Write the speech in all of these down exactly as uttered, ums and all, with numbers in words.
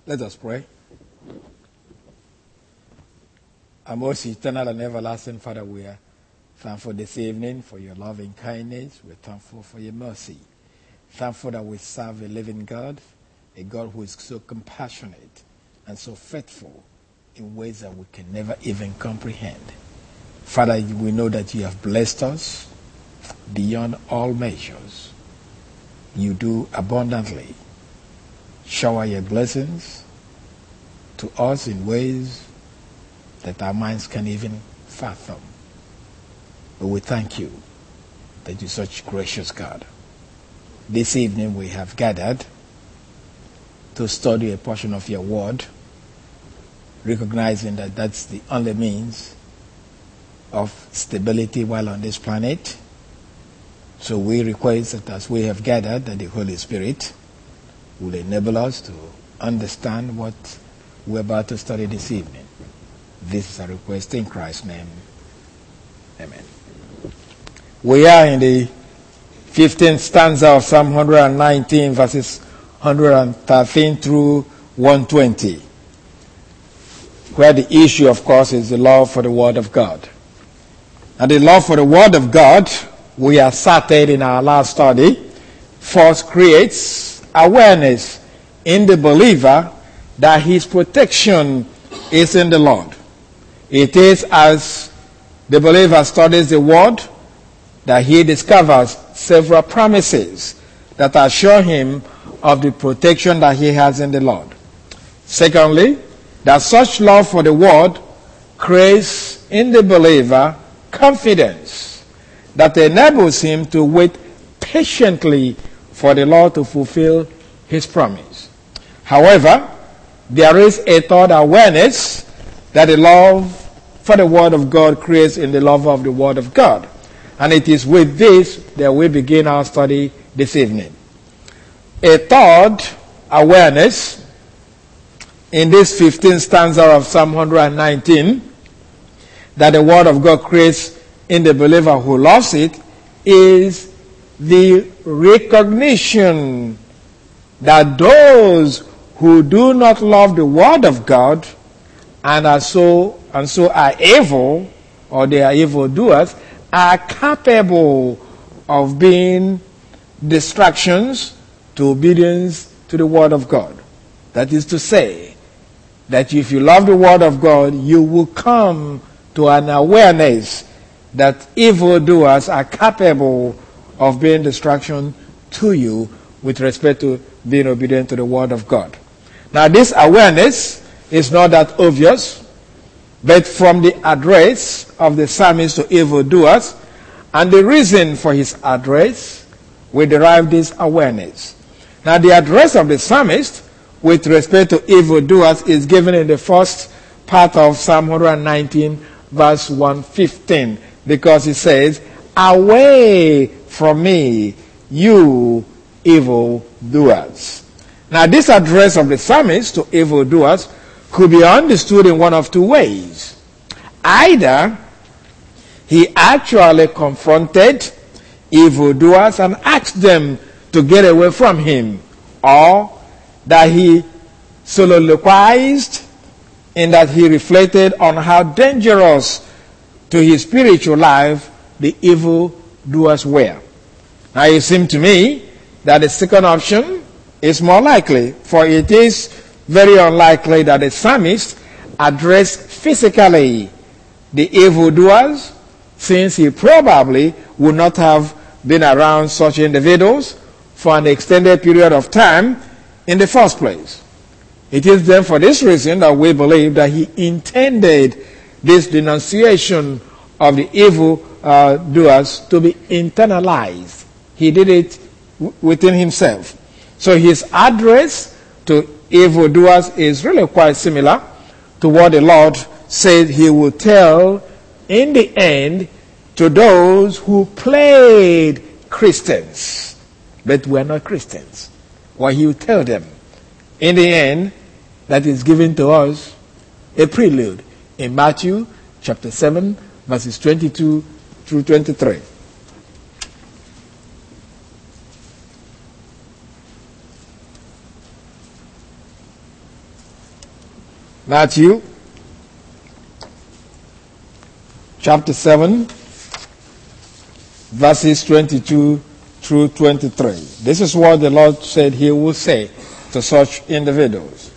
Let us pray. Our most eternal and everlasting Father, we are thankful this evening for your loving kindness. We're thankful for your mercy. Thankful that we serve a living God, a God who is so compassionate and so faithful in ways that we can never even comprehend. Father, we know that you have blessed us beyond all measures. You do abundantly shower your blessings to us in ways that our minds can even fathom. But we thank you that you're such gracious God. This evening we have gathered to study a portion of your word, recognizing that that's the only means of stability while on this planet. So we request that as we have gathered, that the Holy Spirit will enable us to understand what we're about to study this evening. This is a request in Christ's name. Amen. We are in the fifteenth stanza of Psalm one nineteen, verses one thirteen through one twenty, where the issue, of course, is the love for the Word of God. And the love for the Word of God, we asserted in our last study, first creates awareness in the believer that his protection is in the Lord. It is as the believer studies the Word that he discovers several promises that assure him of the protection that he has in the Lord. Secondly, that such love for the Word creates in the believer confidence that enables him to wait patiently for the Lord to fulfill his promise. However, there is a third awareness that the love for the Word of God creates in the love of the Word of God. And it is with this that we begin our study this evening. A third awareness in this fifteenth stanza of Psalm one nineteen that the Word of God creates in the believer who loves it is the recognition that those who do not love the Word of God and are so and so are evil, or they are evildoers, are capable of being distractions to obedience to the Word of God. That is to say, that if you love the Word of God, you will come to an awareness that evildoers are capable of being distraction to you with respect to being obedient to the Word of God. Now, this awareness is not that obvious, but from the address of the psalmist to evildoers, and the reason for his address, we derive this awareness. Now, the address of the psalmist with respect to evildoers is given in the first part of Psalm one nineteen, verse one fifteen, because it says, "Away from me, you evildoers." Now, this address of the psalmist to evildoers could be understood in one of two ways. Either he actually confronted evildoers and asked them to get away from him, or that he soliloquized in that he reflected on how dangerous to his spiritual life the evildoers were. Now, it seems to me that the second option is more likely, for it is very unlikely that the psalmist addressed physically the evildoers, since he probably would not have been around such individuals for an extended period of time in the first place. It is then for this reason that we believe that he intended this denunciation of the evildoers to be internalized. He did it w- within himself. So his address to evildoers is really quite similar to what the Lord said he would tell in the end to those who played Christians but were not Christians. What he would tell them in the end, that is given to us a prelude in Matthew chapter seven, verses twenty-two through twenty-three. Matthew chapter seven, verses twenty-two through twenty-three. This is what the Lord said he will say to such individuals.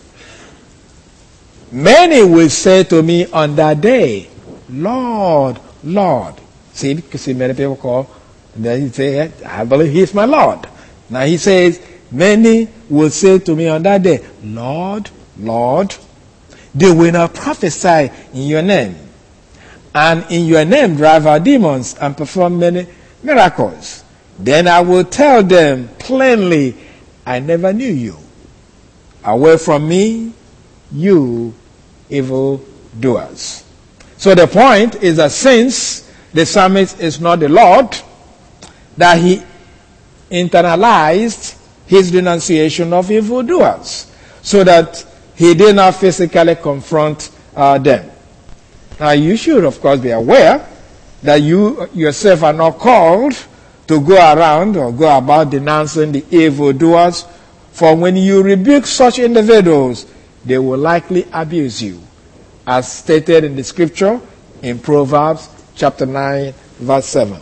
Many will say to me on that day, Lord, Lord. See, see many people call, then he say, I believe he's my Lord. Now he says, many will say to me on that day, Lord, Lord. They will not prophesy in your name, and in your name drive out demons and perform many miracles. Then I will tell them plainly, I never knew you. Away from me, you evil doers. So the point is that since the psalmist is not the Lord, that he internalized his denunciation of evil doers, so that he did not physically confront uh, them. Now you should of course be aware that you yourself are not called to go around or go about denouncing the evildoers, for when you rebuke such individuals, they will likely abuse you, as stated in the scripture in Proverbs chapter nine, verse seven.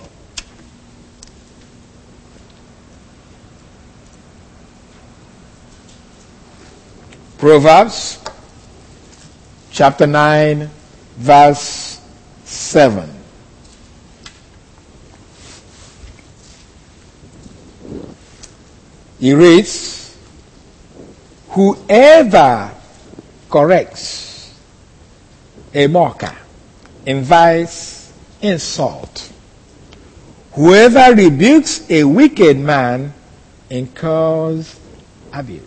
Proverbs chapter nine, verse seven. He reads, whoever corrects a mocker invites insult. Whoever rebukes a wicked man incurs abuse.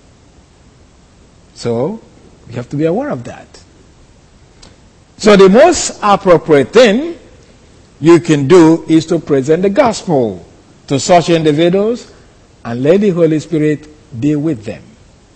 So, we have to be aware of that. So the most appropriate thing you can do is to present the gospel to such individuals and let the Holy Spirit deal with them.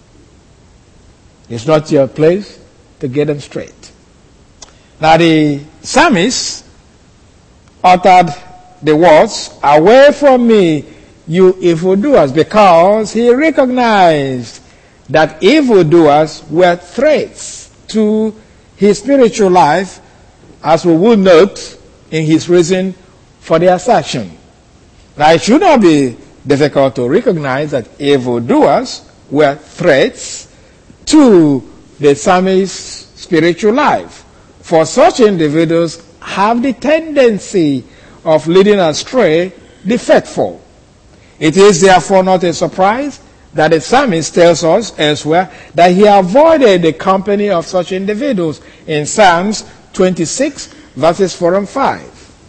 It's not your place to get them straight. Now the psalmist uttered the words, away from me, you evildoers, because he recognized that evildoers were threats to his spiritual life, as we will note in his reason for the assertion. Now it should not be difficult to recognize that evildoers were threats to the psalmist's spiritual life, for such individuals have the tendency of leading astray the faithful. It is therefore not a surprise that the psalmist tells us elsewhere that he avoided the company of such individuals in Psalms twenty-six, verses four and five.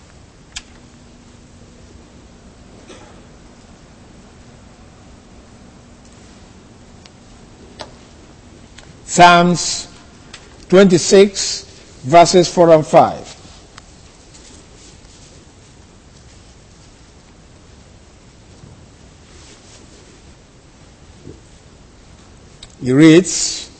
Psalms twenty-six, verses four and five. He reads,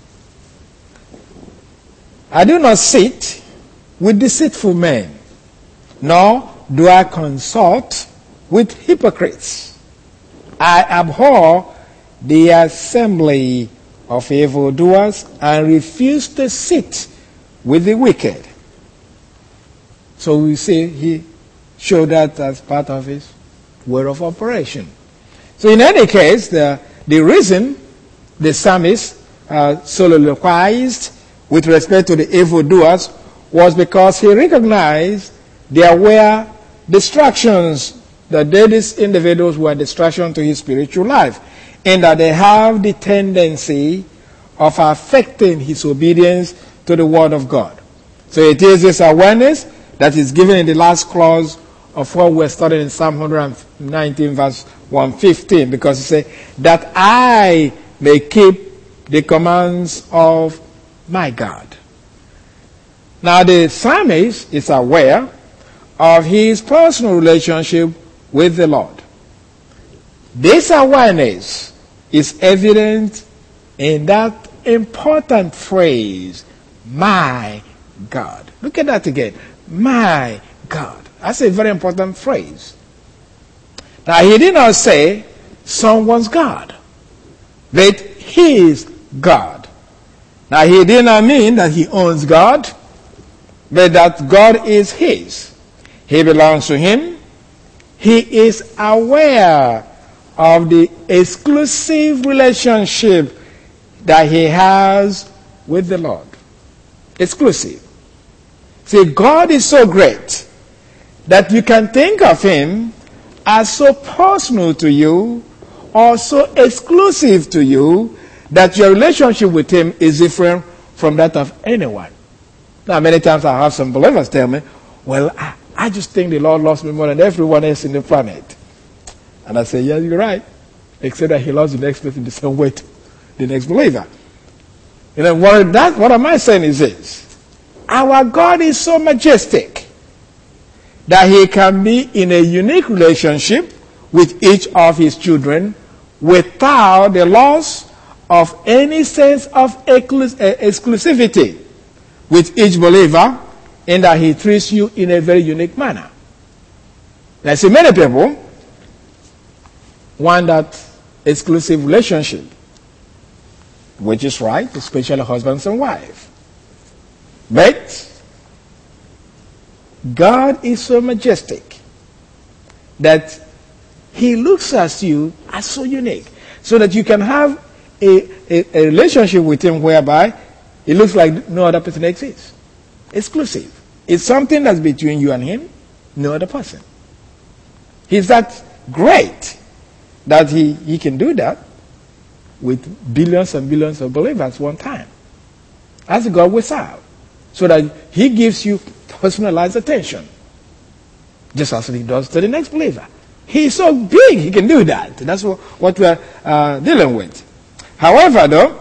I do not sit with deceitful men, nor do I consult with hypocrites. I abhor the assembly of evildoers and refuse to sit with the wicked. So we see he showed that as part of his way of operation. So in any case, the, the reason the psalmist uh, soliloquized with respect to the evildoers was because he recognized there were distractions, that these individuals were distractions to his spiritual life, and that they have the tendency of affecting his obedience to the word of God. So it is this awareness that is given in the last clause of what we're studying in Psalm one nineteen, verse one fifteen, because it says, that I may keep the commands of my God. Now the psalmist is aware of his personal relationship with the Lord. This awareness is evident in that important phrase, my God. Look at that again. My God. That's a very important phrase. Now he did not say someone's God, but his God. Now, he did not mean that he owns God, but that God is his. He belongs to him. He is aware of the exclusive relationship that he has with the Lord. Exclusive. See, God is so great that you can think of him as so personal to you or so exclusive to you that your relationship with him is different from that of anyone. Now, many times I have some believers tell me, well, I, I just think the Lord loves me more than everyone else in the planet. And I say, yeah, you're right. Except that he loves the next person the same way to the next believer. You know, what, that, what am I saying is this. Our God is so majestic that he can be in a unique relationship with each of his children without the loss of any sense of exclusivity with each believer, in that he treats you in a very unique manner. And I see many people want that exclusive relationship, which is right, especially husbands and wives. But God is so majestic that he looks at you as so unique, so that you can have a, a, a relationship with him whereby it looks like no other person exists. Exclusive. It's something that's between you and him, no other person. He's that great that he, he can do that with billions and billions of believers one time. That's the God we serve. So that he gives you personalized attention, just as he does to the next believer. He's so big, he can do that. That's what, what we're uh, dealing with. However, though,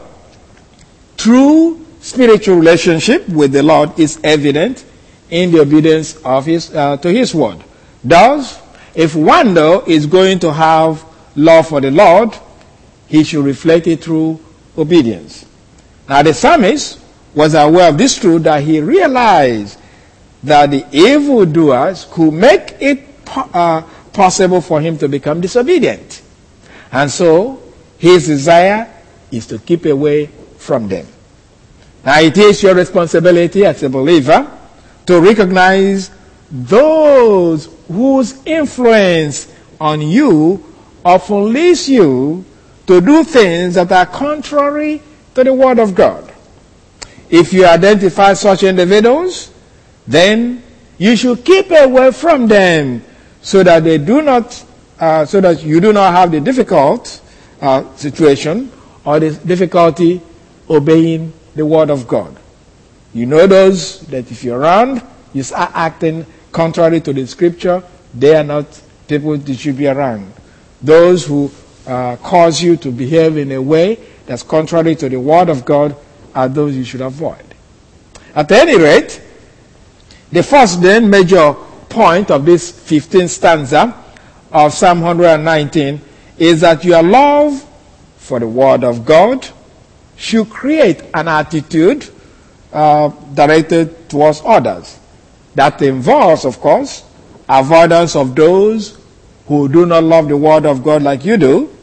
true spiritual relationship with the Lord is evident in the obedience of his uh, to his word. Thus, if one, though, is going to have love for the Lord, he should reflect it through obedience. Now, the psalmist was aware of this truth, that he realized that the evildoers could make it po- uh, possible for him to become disobedient. And so, his desire is to keep away from them. Now, it is your responsibility as a believer to recognize those whose influence on you often leads you to do things that are contrary to the Word of God. If you identify such individuals, then you should keep away from them, so that they do not, uh, so that you do not have the difficult uh, situation or the difficulty obeying the Word of God. You know those that if you're around, you start acting contrary to the Scripture, they are not people that you should be around. Those who uh, cause you to behave in a way that's contrary to the Word of God are those you should avoid. At any rate, the first then major point of this fifteenth stanza of Psalm one nineteen is that your love for the Word of God should create an attitude uh, directed towards others. That involves, of course, avoidance of those who do not love the Word of God like you do,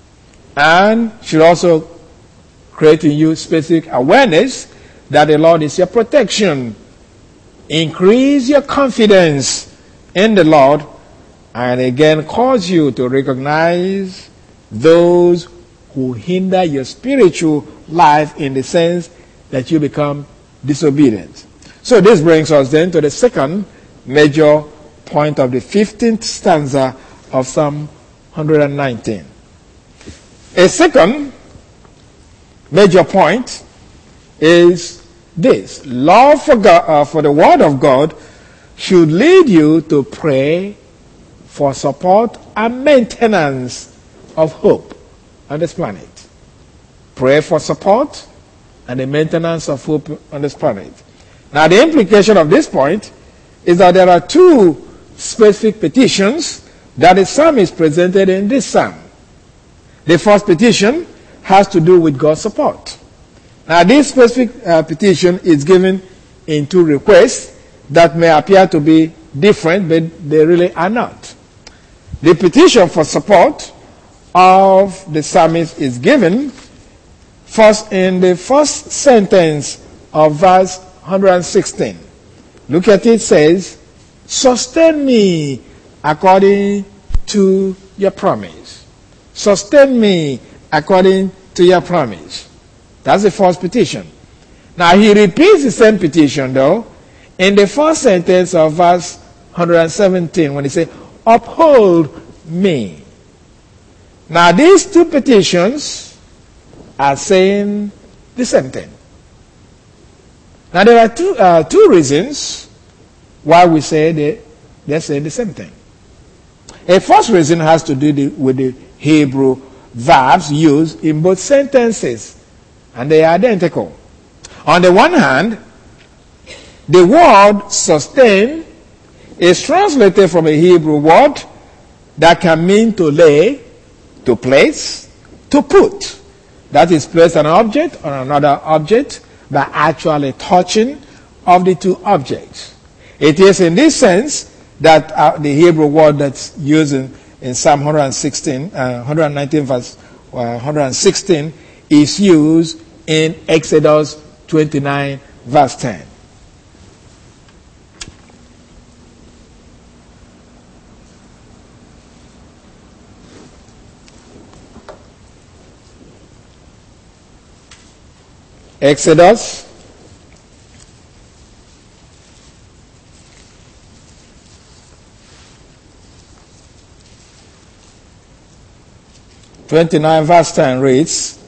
and should also create in you specific awareness that the Lord is your protection. Increase your confidence in the Lord, and again cause you to recognize those who hinder your spiritual life in the sense that you become disobedient. So this brings us then to the second major point of the fifteenth stanza of Psalm one nineteen. A second major point is this: love for God, uh, for the Word of God should lead you to pray for support and maintenance of hope on this planet. Pray for support and the maintenance of hope on this planet. Now, the implication of this point is that there are two specific petitions that the psalmist presented in this psalm. The first petition has to do with God's support. Now, this specific uh, petition is given in two requests that may appear to be different, but they really are not. The petition for support of the psalmist is given First, in the first sentence of verse one hundred sixteen, look at it, it says, sustain me according to your promise. Sustain me according to your promise. That's the first petition. Now he repeats the same petition though in the first sentence of verse one hundred seventeen when he says, uphold me. Now these two petitions are saying the same thing. Now there are two, uh, two reasons why we say they, they're saying the same thing. A first reason has to do the, with the Hebrew verbs used in both sentences, and they are identical. On the one hand, the word sustain is translated from a Hebrew word that can mean to lay, to place, to put. That is, place an object on another object by actually touching of the two objects. It is in this sense that uh, the Hebrew word that's used in, in Psalm one hundred sixteen, uh, one hundred nineteen verse uh, one hundred sixteen is used in Exodus twenty-nine verse ten. Exodus twenty-nine verse ten reads,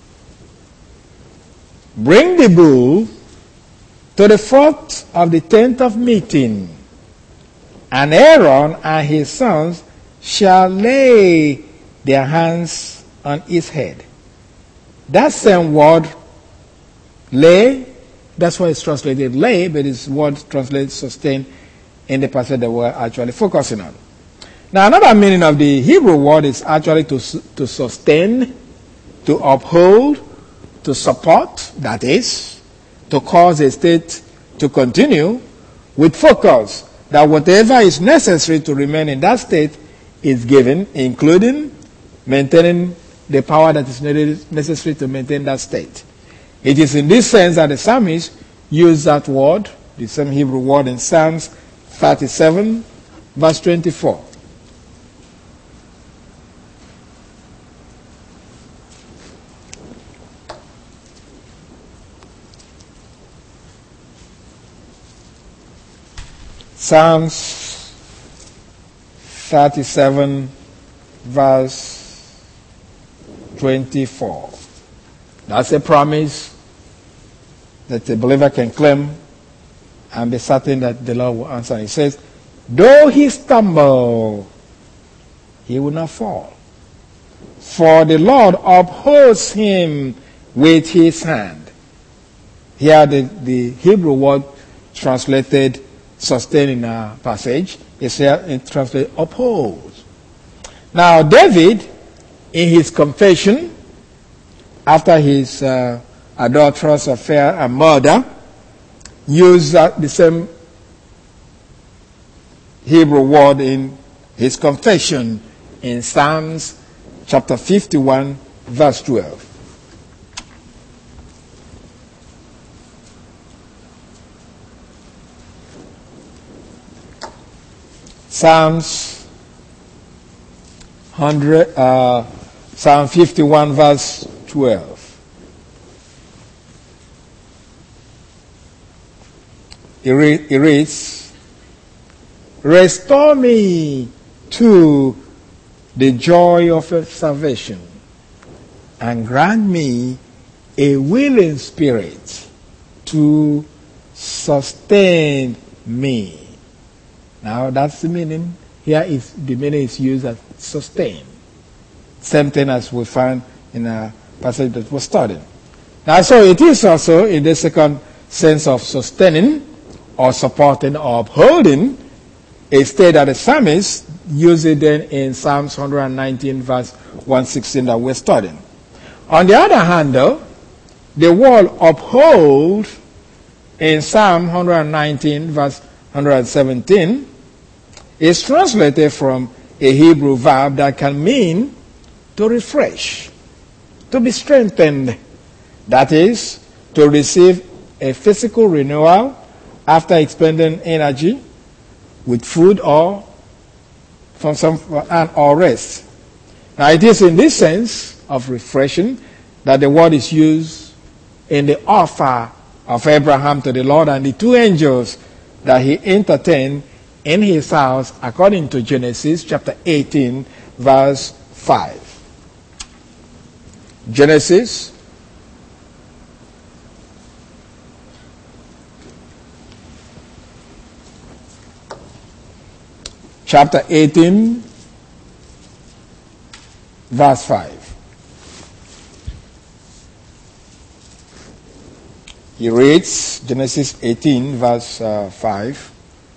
bring the bull to the fourth of the tenth of meeting, and Aaron and his sons shall lay their hands on his head. That same word, lay, that's why it's translated lay, but it's word translated sustain in the passage that we're actually focusing on. Now, another meaning of the Hebrew word is actually to, to sustain, to uphold, to support, that is, to cause a state to continue with focus that whatever is necessary to remain in that state is given, including maintaining the power that is necessary to maintain that state. It is in this sense that the psalmist used that word, the same Hebrew word in Psalms thirty-seven, verse twenty-four. Psalms thirty-seven, verse twenty-four. That's a promise that the believer can claim and be certain that the Lord will answer. He says, though he stumble, he will not fall. For the Lord upholds him with his hand. Here the, the Hebrew word translated sustain in our passage is here translated upholds. Now David, in his confession, after his uh, adulterous affair and murder, used uh, the same Hebrew word in his confession in Psalms chapter fifty-one, verse twelve. Psalms one hundred, uh, Psalm fifty-one, verse twelve. It, re- it reads, restore me to the joy of your salvation, and grant me a willing spirit to sustain me. Now that's the meaning. Here is the meaning is used as sustain. Same thing as we find in a passage that was studied. Now, so it is also in the second sense of sustaining or supporting or upholding a state that the psalmist used it then in Psalms one hundred nineteen, verse one sixteen that we're studying. On the other hand, though, the word uphold in Psalm one hundred nineteen, verse one hundred seventeen is translated from a Hebrew verb that can mean to refresh, to be strengthened, That is, to receive a physical renewal after expending energy with food or from some and or rest. Now it is in this sense of refreshing that the word is used in the offer of Abraham to the Lord and the two angels that he entertained in his house, according to Genesis chapter eighteen, verse five. Genesis chapter eighteen, verse five. He reads Genesis eighteen, verse uh, five.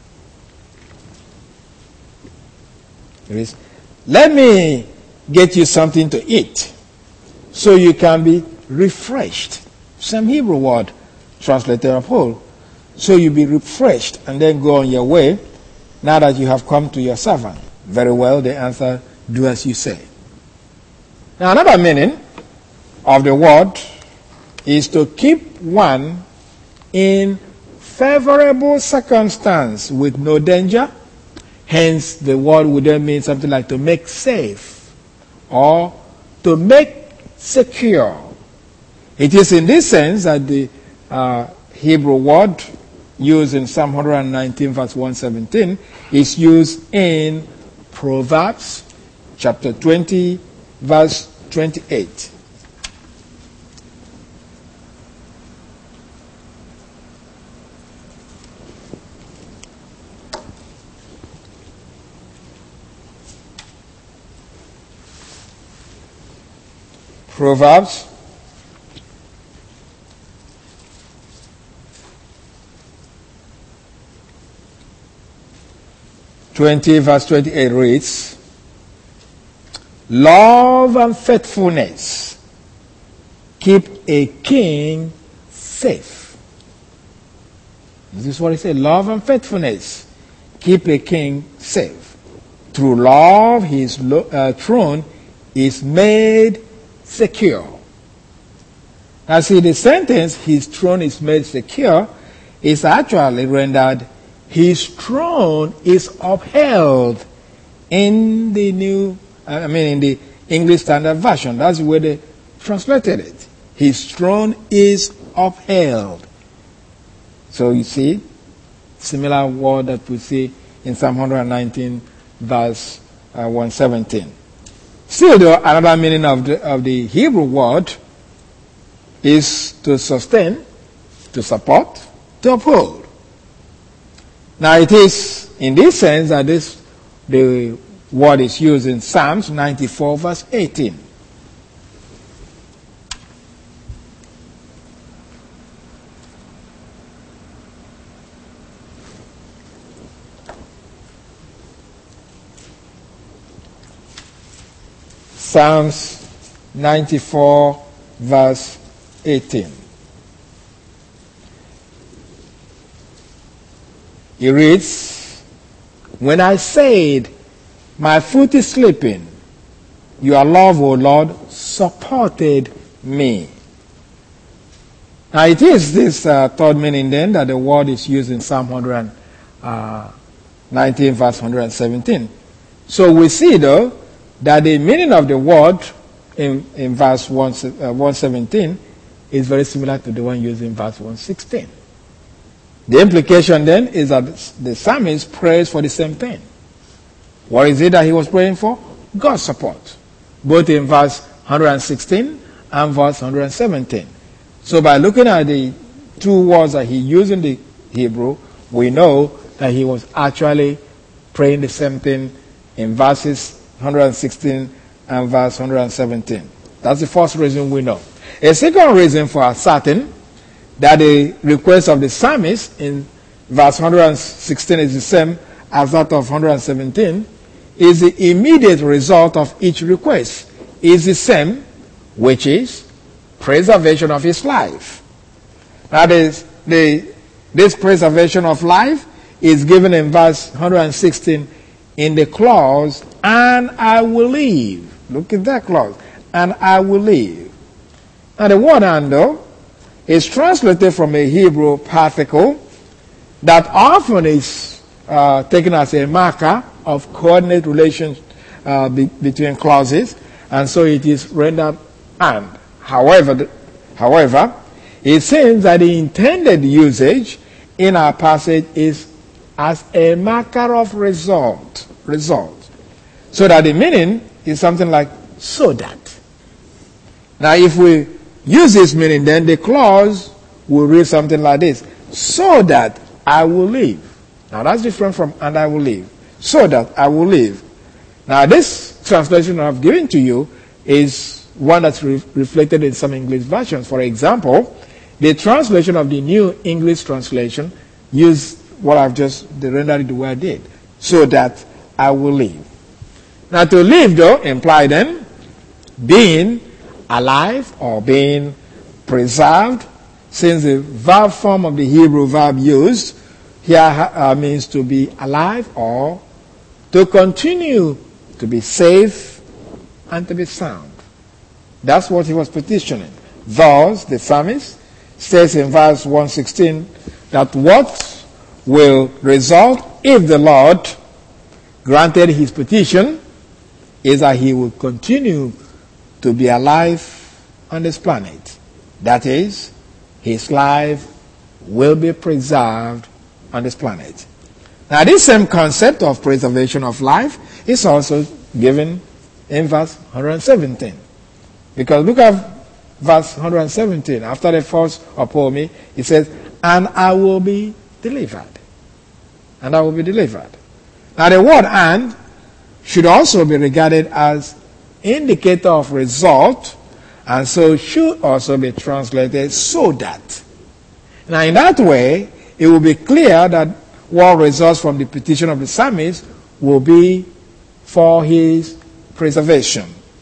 He reads, "Let me get you something to eat so you can be refreshed." Some Hebrew word translated of whole. So you be refreshed and then go on your way now that you have come to your servant. Very well, they answered, "Do as you say." Now another meaning of the word is to keep one in favorable circumstance with no danger. Hence, the word would then mean something like to make safe or to make secure. It is in this sense that the uh, Hebrew word used in Psalm one nineteen, verse one seventeen, is used in Proverbs chapter twenty, verse twenty-eight. Proverbs twenty, verse twenty-eight reads, "Love and faithfulness keep a king safe." This is what he said. Love and faithfulness keep a king safe. Through love, his lo- uh, throne is made secure. Now see, the sentence, "his throne is made secure," is actually rendered, "his throne is upheld," in the new, I mean in the English Standard Version. That's the way they translated it. His throne is upheld. So you see, similar word that we see in Psalm one nineteen, verse uh, one seventeen. Still, though, another meaning of the, of the Hebrew word is to sustain, to support, to uphold. Now, it is in this sense that this the word is used in Psalms ninety-four, verse eighteen. Psalms ninety-four, verse eighteen. He reads, "When I said, my foot is slipping, your love, O Lord, supported me." Now it is this uh, third meaning then that the word is used in Psalm one nineteen, verse one seventeen. So we see though that the meaning of the word in, in verse one, uh, one seventeen is very similar to the one used in verse one sixteen. The implication then is that the psalmist prays for the same thing. What is it that he was praying for? God's support, both in verse one sixteen and verse one seventeen. So by looking at the two words that he used in the Hebrew, we know that he was actually praying the same thing in verses one sixteen and verse one seventeen. That's the first reason we know. A second reason for certain that the request of the psalmist in verse one sixteen is the same as that of one seventeen is the immediate result of each request is the same, which is preservation of his life. Now this, the, this preservation of life is given in verse one sixteen in the clause, "and I will live." Look at that clause. "And I will live." Now the word and, though, is translated from a Hebrew particle that often is uh, taken as a marker of coordinate relations uh, be- between clauses, and so it is rendered and. However, the, however, it seems that the intended usage in our passage is as a marker of result, result, so that the meaning is something like so that. Now, if we use this meaning, then the clause will read something like this: so that I will live. Now, that's different from and I will live. So that I will live. Now, this translation I've given to you is one that's re- reflected in some English versions. For example, the translation of the New English Translation used what I've just the rendered the word did. So that I will live. Now, to live, though, imply then being alive or being preserved, since the verb form of the Hebrew verb used here uh, means to be alive or to continue to be safe and to be sound. That's what he was petitioning. Thus, the psalmist says in verse one sixteen that what will result if the Lord granted his petition is that he will continue to be alive on this planet. That is, his life will be preserved on this planet. Now, this same concept of preservation of life is also given in verse one seventeen. Because look at verse one seventeen. After the first upon me, it says, and I will be delivered. And I will be delivered. Now, the word and should also be regarded as indicator of result, and so should also be translated so that. Now, in that way, it will be clear that what results from the petition of the psalmist will be for his preservation.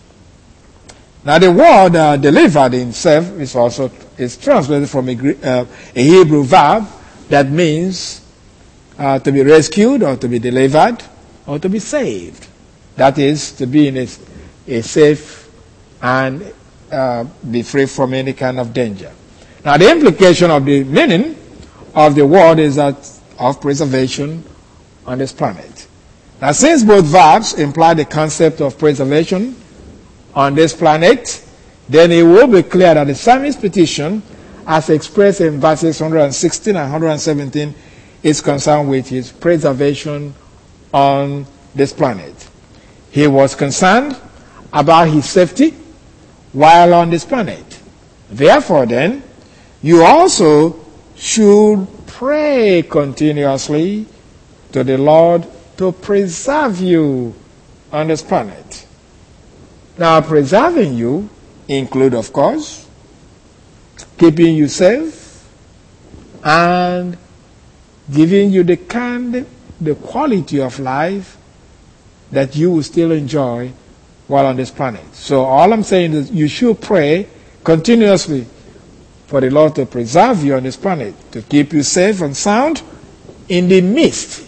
Now, the word uh, delivered itself is also is translated from a, uh, a Hebrew verb that means uh, to be rescued or to be delivered or to be saved. That is, to be in a, a safe and uh, be free from any kind of danger. Now, the implication of the meaning of the word is that of preservation on this planet. Now, since both verbs imply the concept of preservation on this planet, then it will be clear that the psalmist's petition, as expressed in verses one sixteen and one seventeen, is concerned with his preservation on this planet. He was concerned about his safety while on this planet. Therefore, then, you also should pray continuously to the Lord to preserve you on this planet. Now, preserving you include, of course, keeping you safe and giving you the kind, the quality of life that you will still enjoy while on this planet. So all I'm saying is you should pray continuously for the Lord to preserve you on this planet, to keep you safe and sound in the midst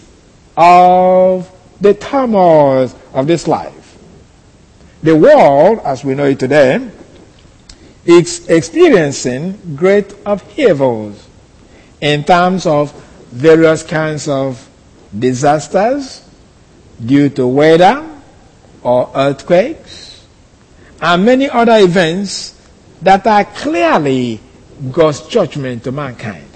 of the turmoil of this life. The world, as we know it today, is experiencing great upheavals in terms of various kinds of disasters due to weather or earthquakes and many other events that are clearly God's judgment to mankind.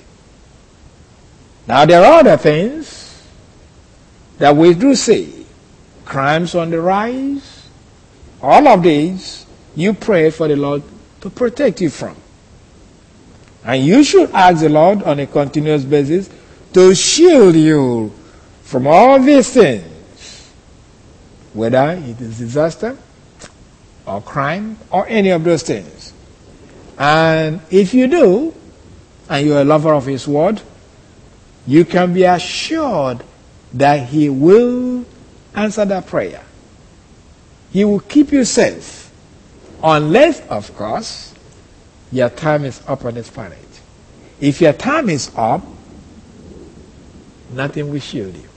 Now, there are other things that we do see. Crimes on the rise. All of these, you pray for the Lord to protect you from. And you should ask the Lord on a continuous basis to shield you from all these things, whether it is disaster or crime or any of those things. And if you do, and you're a lover of His Word, you can be assured that He will answer that prayer. He will keep you safe, unless, of course, your time is up on this planet. If your time is up, nothing will shield you.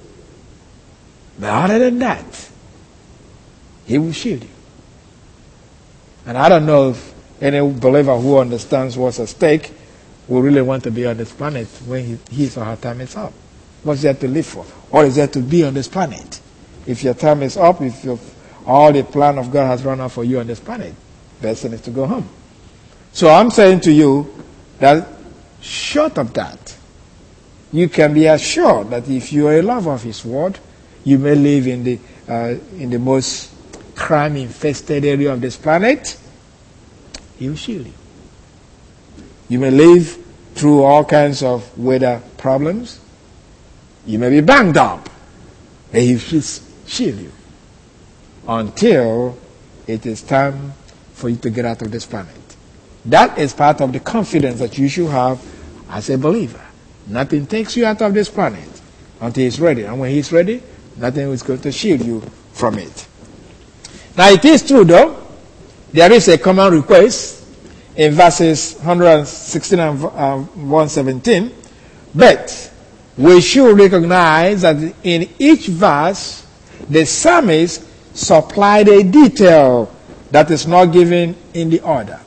But other than that, He will shield you. And I don't know if Any believer who understands what's at stake will really want to be on this planet when he, his or her time is up. What's there to live for? Or is there to be on this planet? If your time is up, if all the plan of God has run out for you on this planet, best thing is to go home. So I'm saying to you that short of that, you can be assured that if you are a lover of His Word, you may live in the uh, in the most crime-infested area of this planet. He will shield you. You may live through all kinds of weather problems. You may be banged up, and He will shield you until it is time for you to get out of this planet. That is part of the confidence that you should have as a believer. Nothing takes you out of this planet until He's ready. And when He's ready, nothing is going to shield you from it. Now it is true though, there is a common request in verses one sixteen and one seventeen, but we should recognize that in each verse, the psalmist supplied a detail that is not given in the order.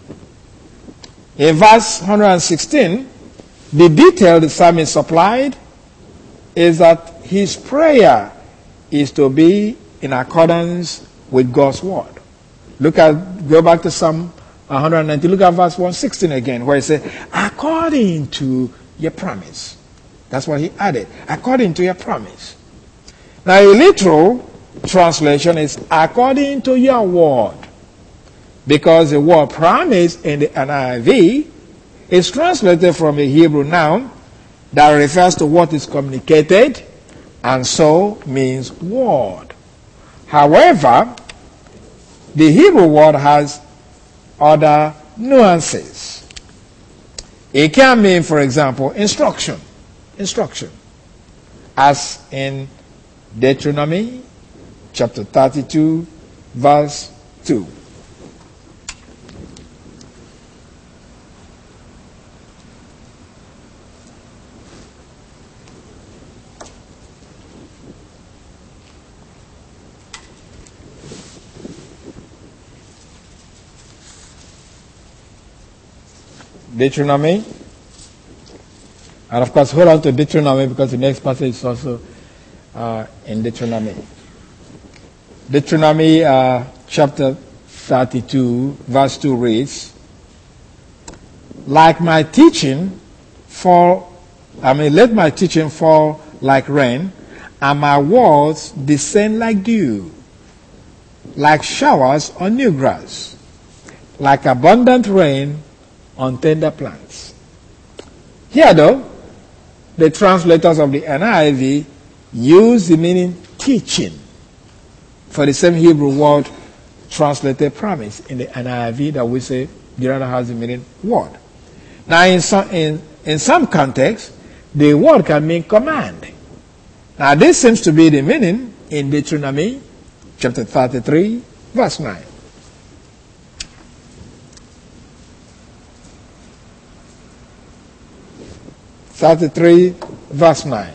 In verse one sixteen, the detail the psalmist supplied is that his prayer is to be in accordance with God's word. Look at, go back to Psalm one ninety, look at verse one sixteen again, where it says, according to your promise. That's what he added, according to your promise. Now a literal translation is according to your word, because the word promise in the N I V is translated from a Hebrew noun that refers to what is communicated and so means word. However, the Hebrew word has other nuances. It can mean, for example, instruction. Instruction. As in Deuteronomy chapter thirty-two, verse two. Deuteronomy. And of course, hold on to Deuteronomy because the next passage is also uh, in Deuteronomy. Deuteronomy uh, chapter thirty-two, verse two reads, like my teaching fall, I mean, let my teaching fall like rain, and my words descend like dew, like showers on new grass, like abundant rain on tender plants. Here though, the translators of the N I V use the meaning teaching for the same Hebrew word translated promise in the N I V that we say the other has the meaning word. Now in some, in, in some contexts, the word can mean command. Now this seems to be the meaning in Deuteronomy chapter thirty-three, verse nine. thirty-three, verse nine.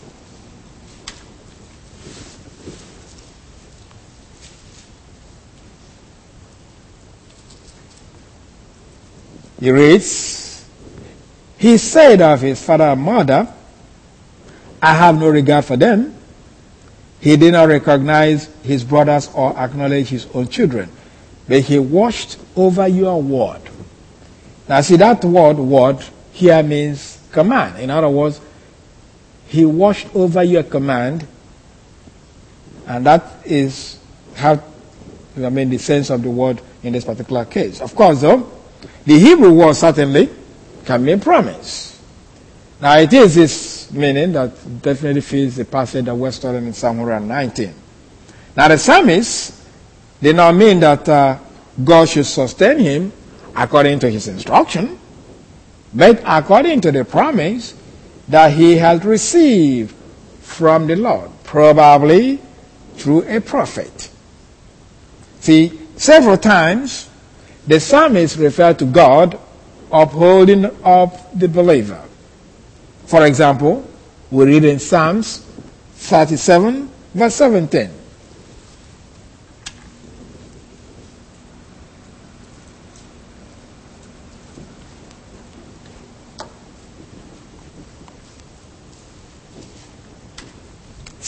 He reads, he said of his father and mother, I have no regard for them. He did not recognize his brothers or acknowledge his own children, but he watched over your word. Now see, that word, word, here means command. In other words, he watched over your command, and that is how, I mean, the sense of the word in this particular case. Of course, though, the Hebrew word certainly can mean promise. Now, it is this meaning that definitely fits the passage that we're studying in Psalm one nineteen. Now, the psalmist did not mean that uh, God should sustain him according to his instruction, but according to the promise that he had received from the Lord, probably through a prophet. See, several times the psalmist referred to God upholding up the believer. For example, we read in Psalms thirty-seven, verse seventeen.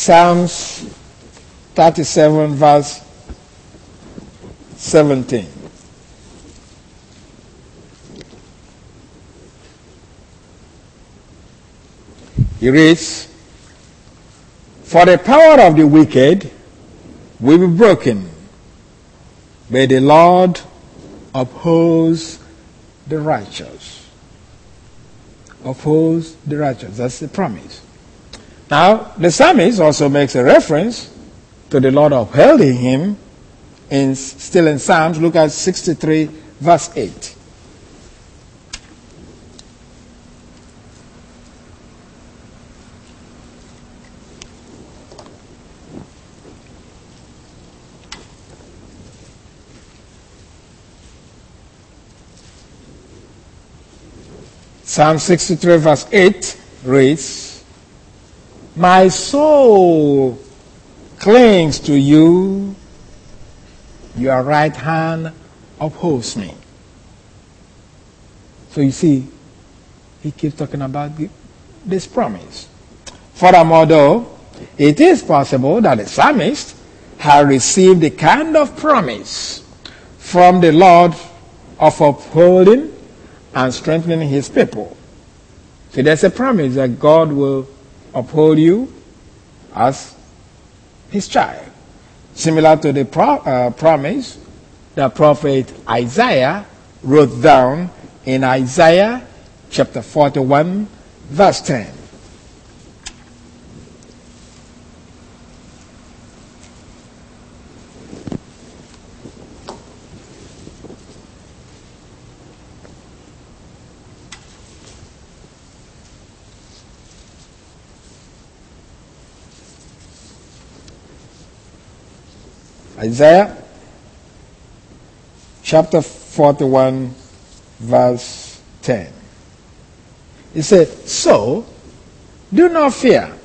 Psalms thirty-seven verse seventeen. He reads, "For the power of the wicked will be broken, but the Lord upholds the righteous." Upholds the righteous. That's the promise. Now, the psalmist also makes a reference to the Lord upholding him in still in Psalms. Look at sixty-three verse eight. Psalm sixty-three verse eight reads, "My soul clings to you, your right hand upholds me." So you see, he keeps talking about this promise. Furthermore, though, it is possible that the psalmist had received the kind of promise from the Lord of upholding and strengthening his people. See, there's a promise that God will uphold you as his child. Similar to the pro- uh, promise that prophet Isaiah wrote down in Isaiah chapter forty-one verse ten. Isaiah chapter forty-one verse ten. He said, "So do not fear,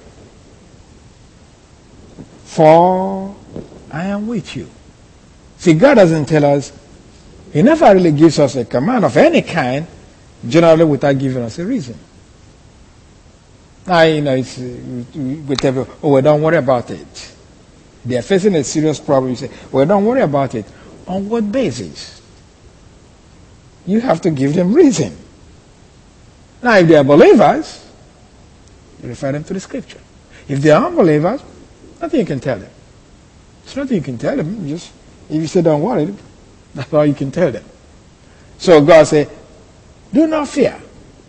for I am with you." See, God doesn't tell us, he never really gives us a command of any kind, generally without giving us a reason. Now, you know, it's, we tell people, "Oh, well, don't worry about it." They are facing a serious problem. You say, "Well, don't worry about it." On what basis? You have to give them reason. Now, if they are believers, you refer them to the scripture. If they are unbelievers, nothing you can tell them. There's nothing you can tell them. Just if you say, "Don't worry," that's all you can tell them. So God said, "Do not fear."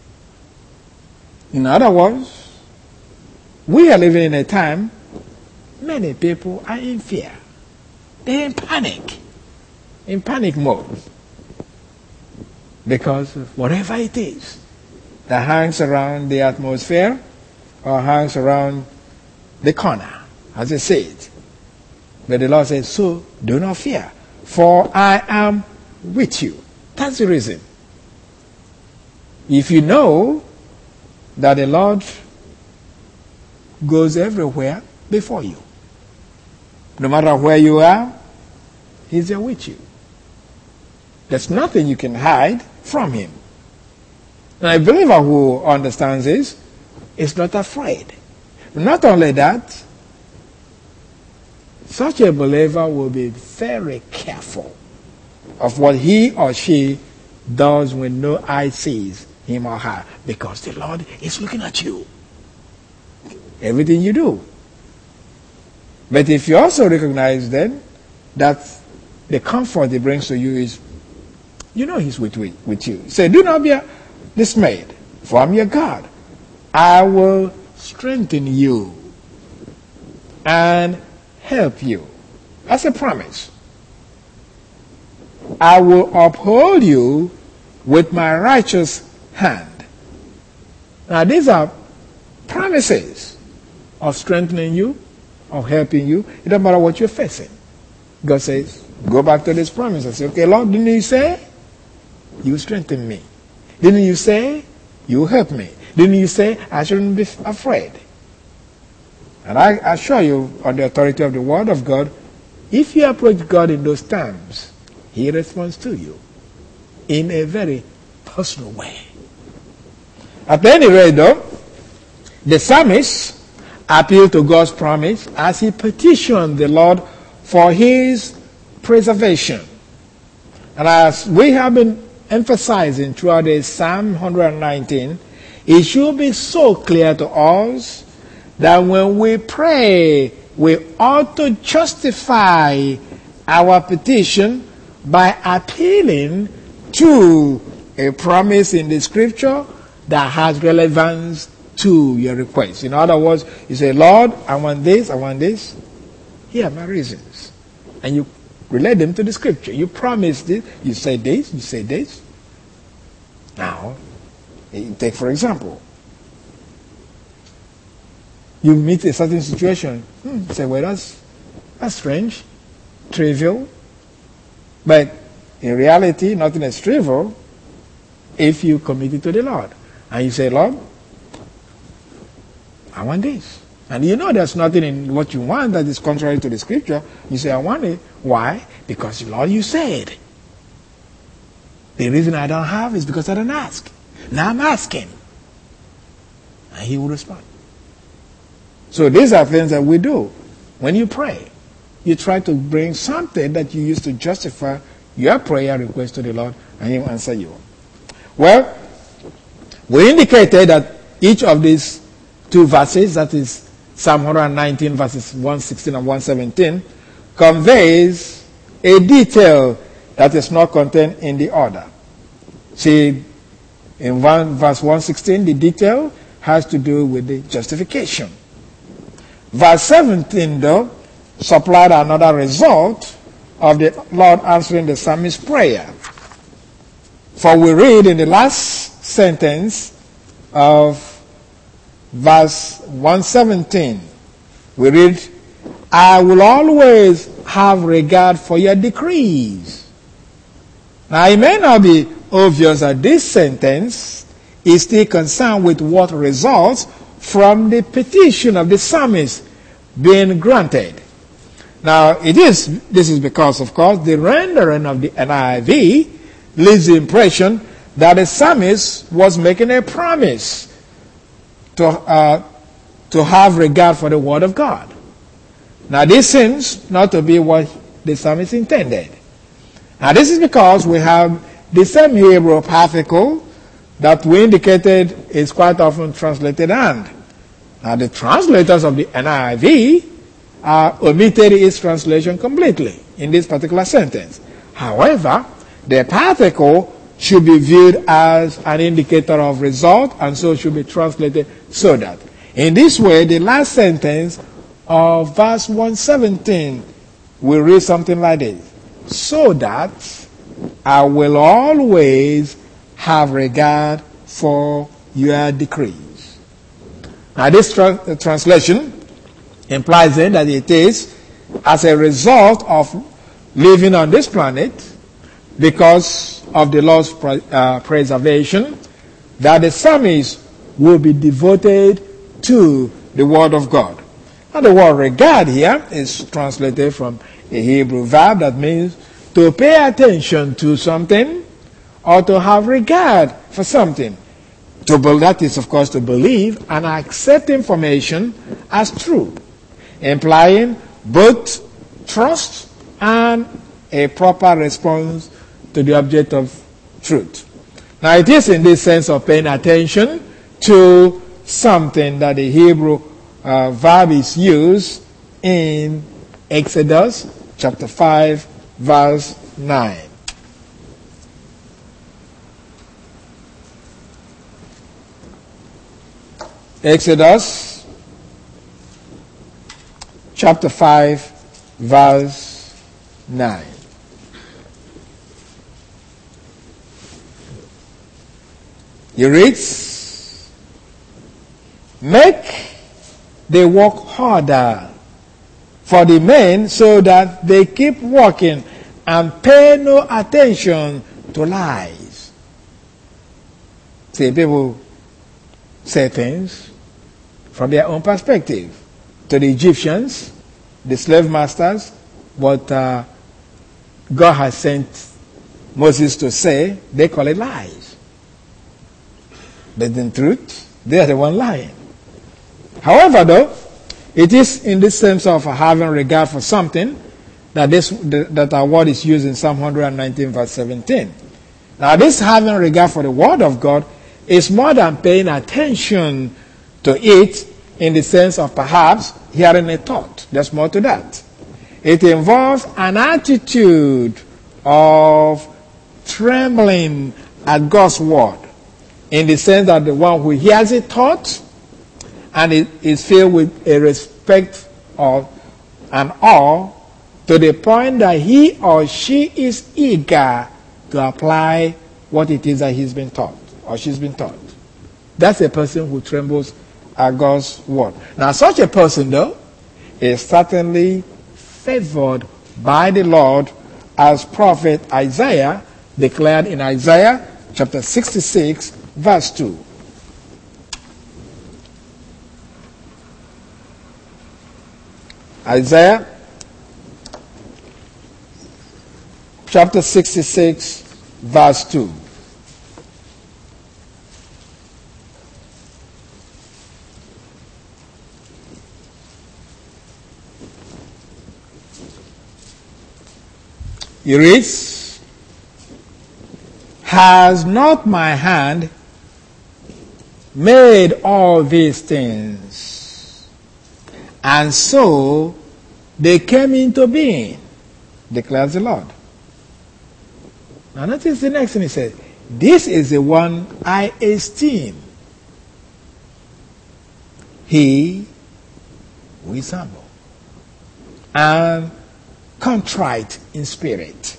In other words, we are living in a time many people are in fear. They're in panic. In panic mode. Because of whatever it is that hangs around the atmosphere or hangs around the corner, as they say it. But the Lord says, "So do not fear, for I am with you." That's the reason. If you know that the Lord goes everywhere before you, no matter where you are, he's there with you. There's nothing you can hide from him. Now, a believer who understands this is not afraid. Not only that, such a believer will be very careful of what he or she does when no eye sees him or her, because the Lord is looking at you. Everything you do. But if you also recognize then that the comfort he brings to you is, you know he's with, with, with you. Say, "Do not be dismayed, for I'm your God. I will strengthen you and help you." That's a promise. "I will uphold you with my righteous hand." Now these are promises of strengthening you, of helping you. It doesn't matter what you're facing. God says, go back to this promise and say, "Okay, Lord, didn't you say you strengthen me? Didn't you say you help me? Didn't you say I shouldn't be afraid?" And I assure you, on the authority of the Word of God, if you approach God in those terms, he responds to you in a very personal way. At any rate, though, the psalmist appealed to God's promise as he petitioned the Lord for his preservation. And as we have been emphasizing throughout this Psalm one nineteen, it should be so clear to us that when we pray, we ought to justify our petition by appealing to a promise in the scripture that has relevance to your request. In other words, you say, Lord, I want this, I want this. Here are my reasons. And you relate them to the scripture. You promise this, you say this, you say this. Now, take for example, you meet a certain situation. Hmm, say, well, that's, that's strange, trivial. But in reality, nothing is trivial if you commit it to the Lord. And you say, Lord, I want this. And you know there's nothing in what you want that is contrary to the scripture. You say, I want it. Why? Because, Lord, you said. The reason I don't have is because I don't ask. Now I'm asking. And he will respond. So these are things that we do. When you pray, you try to bring something that you use to justify your prayer request to the Lord, and he will answer you. Well, we indicated that each of these two verses, that is Psalm one nineteen verses one sixteen and one seventeen, conveys a detail that is not contained in the other. See, in one, verse one sixteen, the detail has to do with the justification. Verse seventeen, though, supplied another result of the Lord answering the psalmist's prayer. For we read in the last sentence of verse one seventeen, we read, I will always have regard for your decrees. Now, it may not be obvious that this sentence is still concerned with what results from the petition of the psalmist being granted. Now, it is, this is because, of course, the rendering of the N I V leaves the impression that the psalmist was making a promise to, uh, to have regard for the word of God. Now, this seems not to be what the psalmist intended. Now, this is because we have the same Hebrew particle that we indicated is quite often translated and. Now, the translators of the N I V uh, omitted its translation completely in this particular sentence. However, the particle should be viewed as an indicator of result, and so should be translated so that. In this way, the last sentence of verse one seventeen will read something like this. So that I will always have regard for your decrees. Now, this tra- translation implies then that it is as a result of living on this planet, because of the Lord's pre- uh, preservation, that the psalmist will be devoted to the word of God. And the word regard here is translated from a Hebrew verb that means to pay attention to something or to have regard for something. To be, that is, of course, to believe and accept information as true, implying both trust and a proper response to the object of truth. Now, it is in this sense of paying attention to something that the Hebrew uh, verb is used in Exodus chapter five, verse nine. Exodus chapter five, verse nine. He reads, make the work harder for the men so that they keep working and pay no attention to lies. See, people say things from their own perspective. To the Egyptians, the slave masters, what uh, God has sent Moses to say, they call it lies. But in truth, they are the one lying. However, though, It is in this sense of having regard for something that this that our word is used in Psalm one nineteen verse seventeen. Now this having regard for the word of God is more than paying attention to it in the sense of perhaps hearing a thought. There's more to that. It involves an attitude of trembling at God's word, in the sense that the one who hears a thought and it is filled with a respect of and awe to the point that he or she is eager to apply what it is that he's been taught or she's been taught. That's a person who trembles at God's word. Now, such a person, though, is certainly favored by the Lord, as prophet Isaiah declared in Isaiah chapter sixty-six, verse two. Isaiah chapter sixty-six, verse two. He reads, "Has not my hand made all these things? And so they came into being, declares the Lord." Now notice the next thing he says. "This is the one I esteem, he who is humble and contrite in spirit."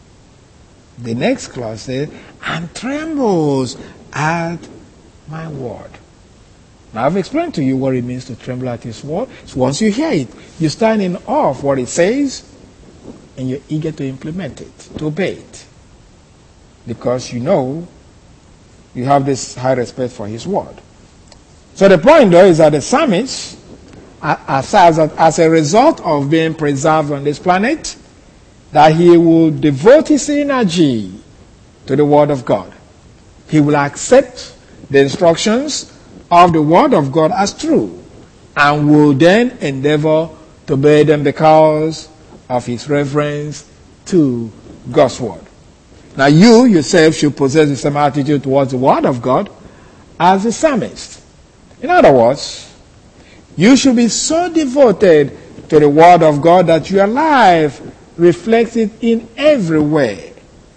The next clause says, "and trembles at my word." Now I've explained to you what it means to tremble at his word. So once you hear it, you stand in awe of what it says, and you're eager to implement it, to obey it. Because you know you have this high respect for his word. So the point, though, is that the psalmist, as, as, as a result of being preserved on this planet, that he will devote his energy to the word of God. He will accept the instructions of the word of God as true, and will then endeavor to obey them because of his reverence to God's word. Now you yourself should possess the same attitude towards the word of God as the psalmist. In other words, you should be so devoted to the word of God that your life reflects it in every way.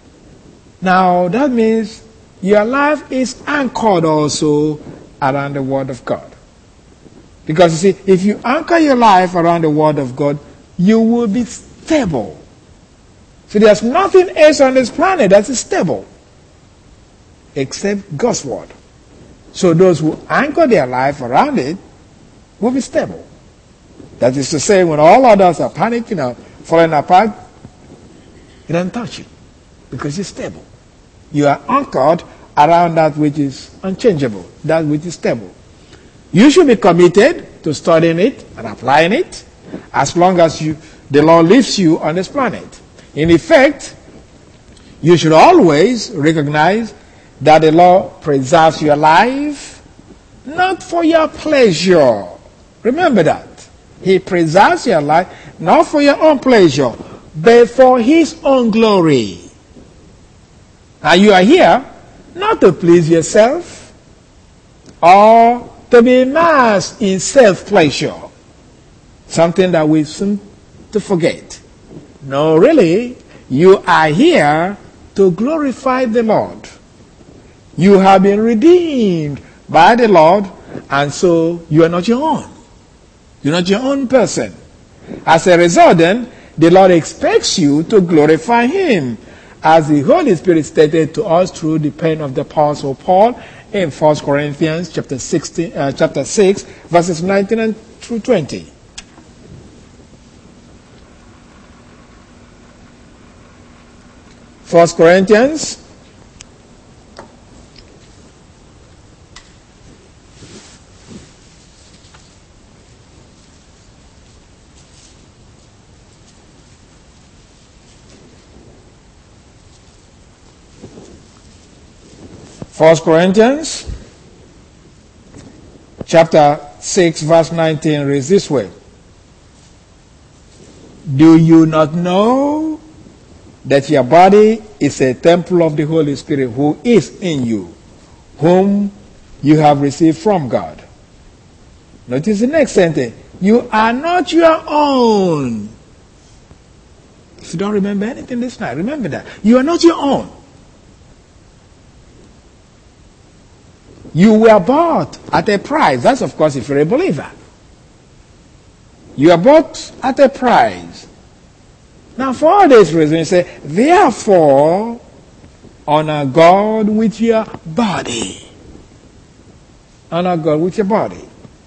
Now that means your life is anchored also around the word of God. Because you see, if you anchor your life around the word of God, you will be stable. See, there's nothing else on this planet that is stable except God's word. So those who anchor their life around it will be stable. That is to say, when all others are panicking or falling apart, you don't touch it because it's stable. You are anchored around that which is unchangeable, that which is stable. You should be committed to studying it and applying it as long as you, the Lord leaves you on this planet. In effect, you should always recognize that the Lord preserves your life not for your pleasure. Remember that. He preserves your life not for your own pleasure, but for his own glory. Now you are here not to please yourself or to be immersed in self-pleasure, something that we seem to forget. No, really, you are here to glorify the Lord. You have been redeemed by the Lord, and so you are not your own. You're not your own person. As a result, then, the Lord expects you to glorify him, as the Holy Spirit stated to us through the pen of the Apostle Paul in First Corinthians chapter sixteen, uh, chapter six, verses nineteen and through twenty. First Corinthians First Corinthians chapter six verse nineteen reads this way. Do you not know that your body is a temple of the Holy Spirit who is in you, whom you have received from God? Notice the next sentence. You are not your own. If you don't remember anything this night, remember that. You are not your own. You were bought at a price. That's, of course, if you're a believer. You are bought at a price. Now, for all this reason, you say, therefore, honor God with your body. Honor God with your body.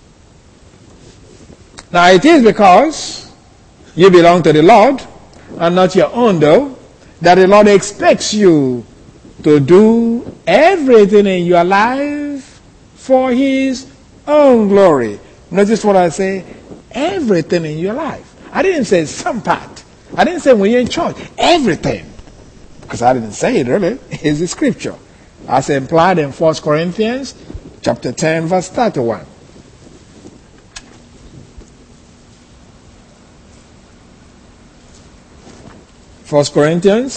Now, it is because you belong to the Lord, and not your own, though, that the Lord expects you to do everything in your life for His own glory. Notice what I say. Everything in your life. I didn't say some part. I didn't say when you're in church. Everything. Because I didn't say it really. It's the scripture. As implied in First Corinthians chapter ten, verse thirty-one. First Corinthians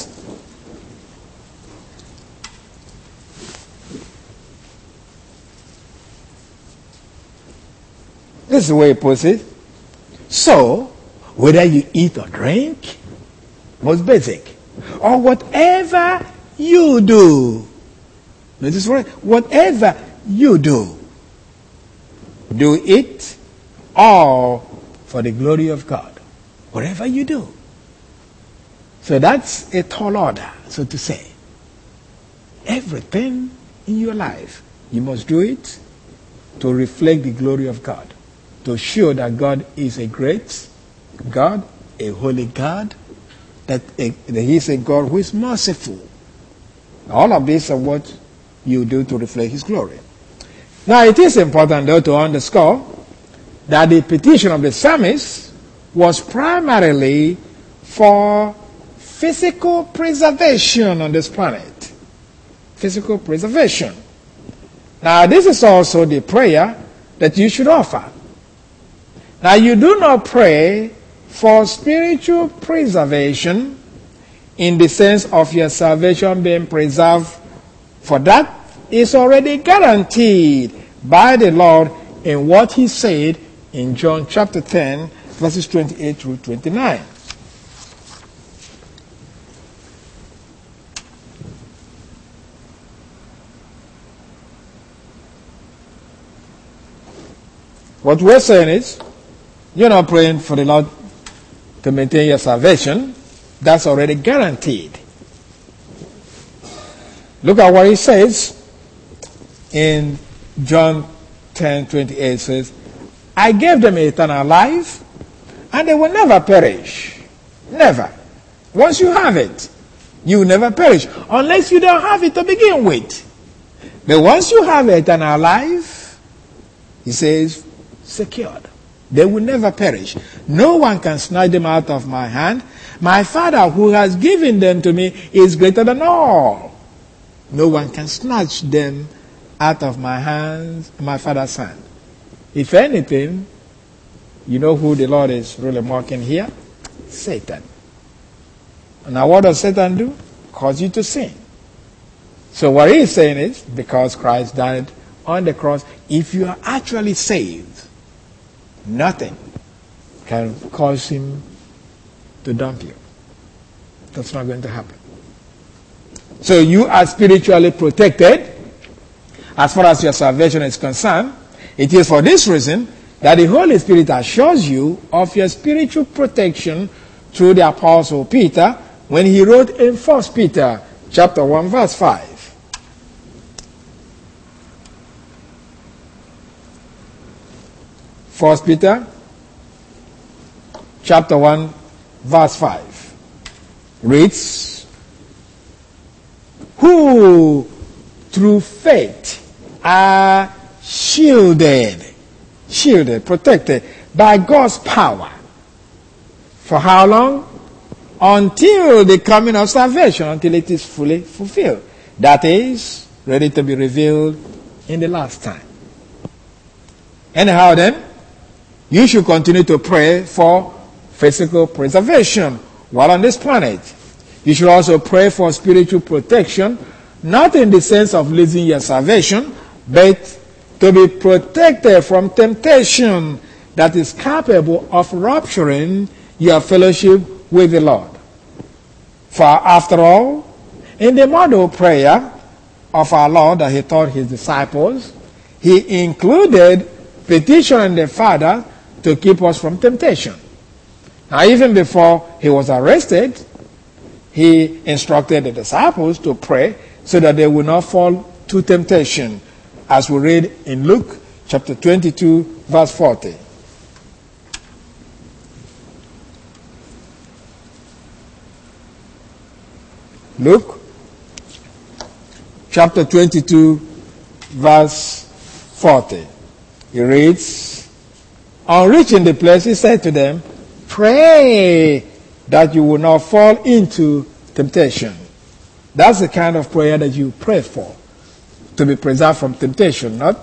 this is the way it puts it. So, whether you eat or drink, most basic, or whatever you do, notice what, whatever you do, do it all for the glory of God. Whatever you do. So that's a tall order, so to say. Everything in your life, you must do it to reflect the glory of God. To show that God is a great God, a holy God, that, a, that He is a God who is merciful. All of these are what you do to reflect His glory. Now it is important though to underscore that the petition of the psalmist was primarily for physical preservation on this planet. Physical preservation. Now this is also the prayer that you should offer. Now you do not pray for spiritual preservation in the sense of your salvation being preserved, for that is already guaranteed by the Lord in what He said in John chapter ten, verses twenty-eight through twenty-nine. What we're saying is, you're not praying for the Lord to maintain your salvation. That's already guaranteed. Look at what He says in John ten twenty-eight. It says, I gave them eternal life, and they will never perish. Never. Once you have it, you will never perish. Unless you don't have it to begin with. But once you have eternal life, He says, secured. They will never perish. No one can snatch them out of my hand. My Father who has given them to me is greater than all. No one can snatch them out of my hands, my Father's hand. If anything, you know who the Lord is really mocking here? Satan. Now what does Satan do? Cause you to sin. So what he's saying is, because Christ died on the cross, if you are actually saved, nothing can cause him to dump you. That's not going to happen. So you are spiritually protected as far as your salvation is concerned. It is for this reason that the Holy Spirit assures you of your spiritual protection through the Apostle Peter when he wrote in First Peter chapter one verse five. First Peter chapter one verse five reads, who through faith are shielded, shielded, protected by God's power. For how long? Until the coming of salvation, until it is fully fulfilled. That is, ready to be revealed in the last time. Anyhow then, you should continue to pray for physical preservation while on this planet. You should also pray for spiritual protection, not in the sense of losing your salvation, but to be protected from temptation that is capable of rupturing your fellowship with the Lord. For after all, in the model prayer of our Lord that he taught his disciples, he included petitioning the Father to keep us from temptation. Now, even before he was arrested, he instructed the disciples to pray so that they would not fall to temptation, as we read in Luke chapter twenty-two, verse forty. Luke chapter twenty-two, verse forty. He reads, on reaching the place, he said to them, pray that you will not fall into temptation. That's the kind of prayer that you pray for, to be preserved from temptation, not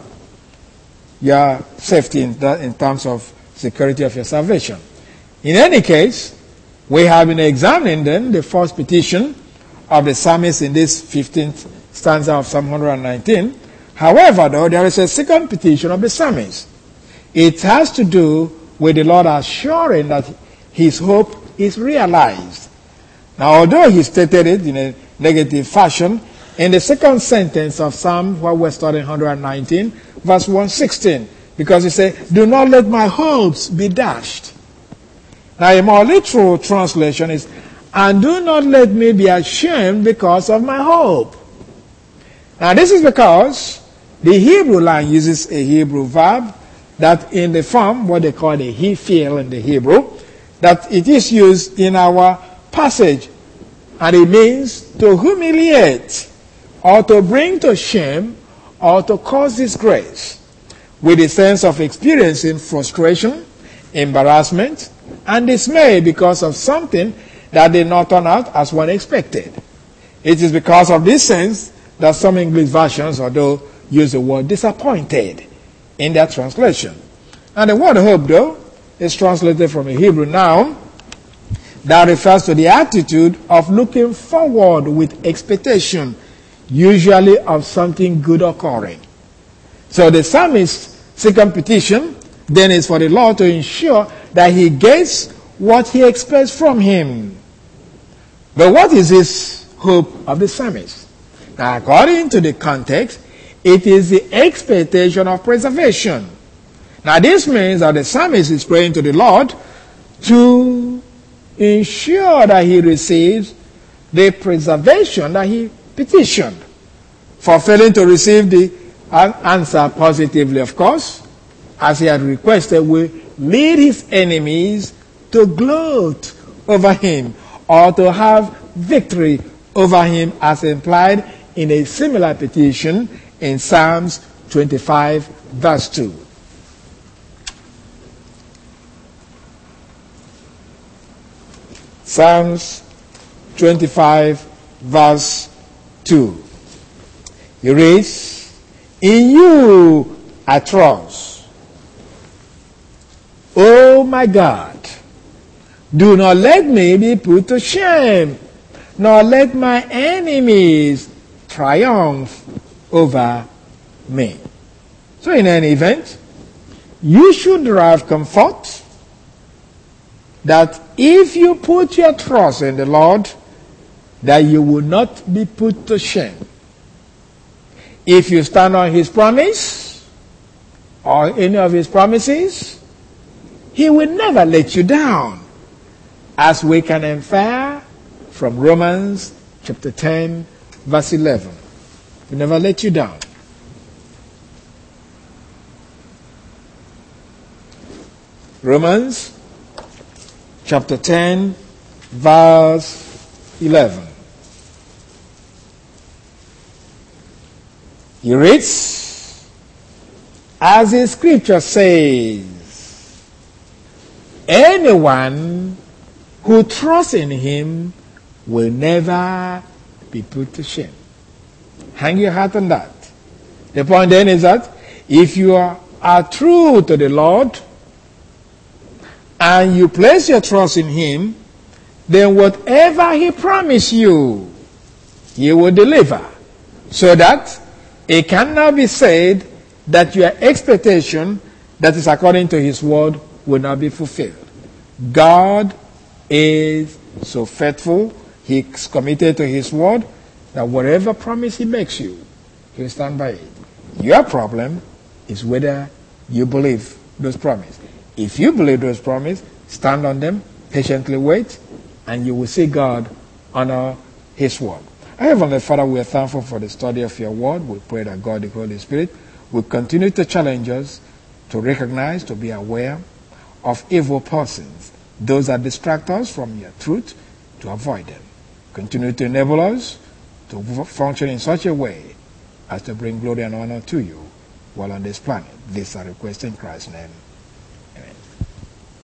your safety in, that, in terms of security of your salvation. In any case, we have been examining then the first petition of the psalmist in this fifteenth stanza of Psalm one nineteen. However, though, there is a second petition of the psalmist. It has to do with the Lord assuring that his hope is realized. Now, although he stated it in a negative fashion, in the second sentence of Psalm, what we're studying, one nineteen, verse one sixteen, because he said, do not let my hopes be dashed. Now, a more literal translation is, and do not let me be ashamed because of my hope. Now, this is because the Hebrew line uses a Hebrew verb that in the form, what they call the he feel in the Hebrew, that it is used in our passage. And it means to humiliate, or to bring to shame, or to cause disgrace, with a sense of experiencing frustration, embarrassment, and dismay because of something that did not turn out as one expected. It is because of this sense that some English versions, although, use the word disappointed in their translation. And the word hope, though, is translated from a Hebrew noun that refers to the attitude of looking forward with expectation, usually of something good occurring. So the psalmist's second petition then is for the Lord to ensure that he gets what he expects from him. But what is this hope of the psalmist? Now, according to the context, it is the expectation of preservation. Now, this means that the psalmist is praying to the Lord to ensure that he receives the preservation that he petitioned. For failing to receive the answer positively, of course, as he had requested, will lead his enemies to gloat over him or to have victory over him, as implied in a similar petition in Psalms twenty-five, verse two. Psalms twenty-five, verse two. He reads, in you I trust. Oh my God, do not let me be put to shame, nor let my enemies triumph over me. So in any event, you should derive comfort that if you put your trust in the Lord, that you will not be put to shame. If you stand on his promise, or any of his promises, he will never let you down, as we can infer from Romans chapter ten, verse eleven. He will never let you down. Romans chapter ten, verse eleven. He reads, as the scripture says, anyone who trusts in him will never be put to shame. Hang your hat on that. The point then is that if you are are true to the Lord and you place your trust in him, then whatever he promised you, he will deliver. So that it cannot be said that your expectation that is according to his word will not be fulfilled. God is so faithful, he's committed to his word, that whatever promise he makes you, he'll stand by it. Your problem is whether you believe those promises. If you believe those promises, stand on them, patiently wait, and you will see God honor his word. Heavenly Father, we are thankful for the study of your word. We pray that God, the Holy Spirit, will continue to challenge us to recognize, to be aware of evil persons, those that distract us from your truth, to avoid them. Continue to enable us to function in such a way as to bring glory and honor to you while on this planet. This is our request in Christ's name.